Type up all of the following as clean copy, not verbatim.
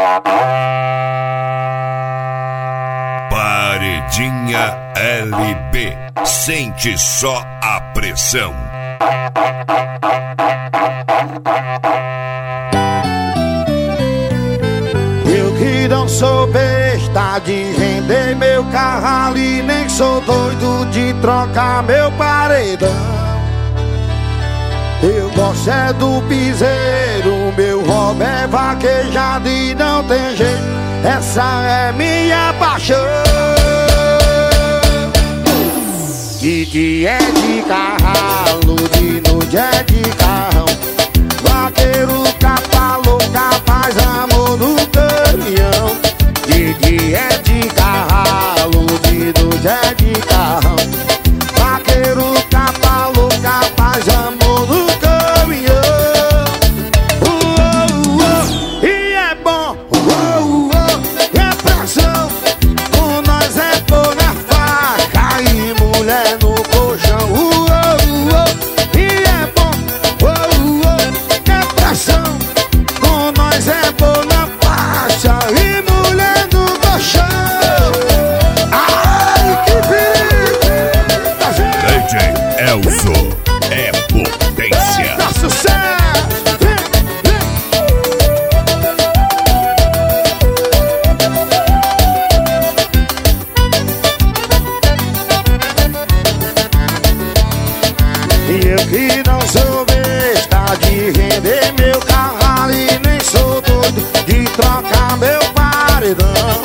Paredinha LB, sente só a pressão. Eu que não sou besta de render meu carro e nem sou doido de trocar meu paredão. Eu gosto é do piseiro, meu hobby é vaquejado e não tem jeito, essa é minha paixão. De dia é de cavalo, de noite é de carrão, vaqueiro, capa louca, faz amor no caminhão. De dia é de cavalo, de noite é de carrão, vaqueiro, capa louca, faz amor no caminhão. E é bom, é pressão, com nós é pôr na faca e mulher no colchão. E é bom, é pressão, com nós é pôr na faixa e mulher no colchão. Ai, que perigo! DJ Elzo é potência. Dá sucesso! E eu que não sou besta de render meu carro e nem sou doido de trocar meu paredão.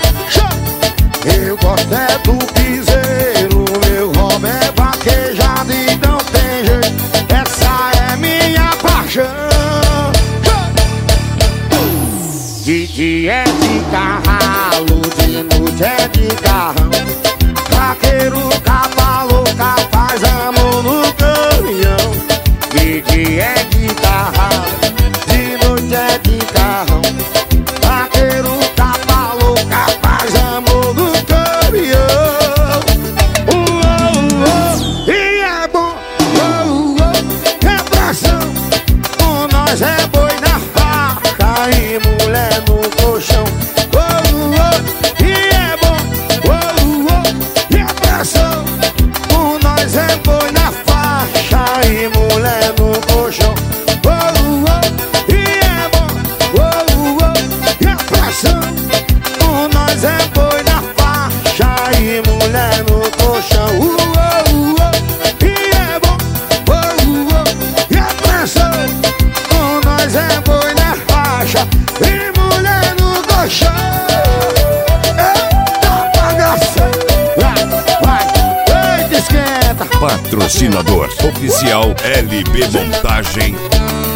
Eu gosto é do piseiro, meu hobby é vaquejado e não tem jeito, essa é minha paixão. De dia é de cavalo, de noite é de carrão, vaqueiro, capa louca, faz amor no caminhão. De dia é de cavalo, de noite é de carrão, vaqueiro, capa louca, faz amor no caminhão. E é bom, é pressão, com nós é boi na faca e mulher no colchão. E é bom, é pressão, com nós é boi na faixa e mulher no colchão. E é bom, é pressão, com nós é boi na faixa e mulher no colchão. E é bom, é pressão, com nós é boi na faixa e mulher no colchão. Eita bagaça! Vai, esquenta! Patrocinador oficial LB Montagem